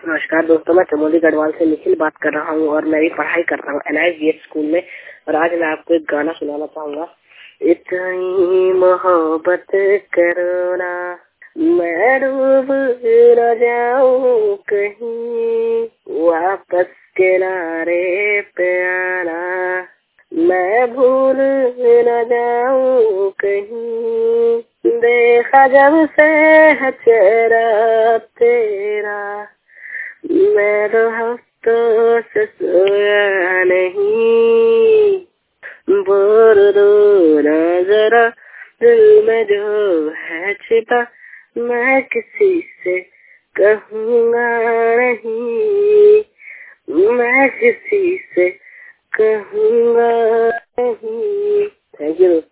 नमस्कार दोस्तों, मैं चमोली गढ़वाल से निखिल बात कर रहा हूँ और मैं भी पढ़ाई करता हूँ NIVS स्कूल में। और आज मैं आपको एक गाना सुनाना चाहूँगा। इतनी मोहब्बत करो ना, मैं डूब न जाऊँ कहीं, वापस किनारे पे आना, मैं भूल न जाऊँ कहीं, देखा जब से है चेहरा तेरा, मैं तो हफ्तों से सोया नहीं, बोल दो ना जरा दिल में जो है छिपा, मैं किसी से कहूँगा नहीं, मैं किसी से कहूँगा नहीं। Thank you.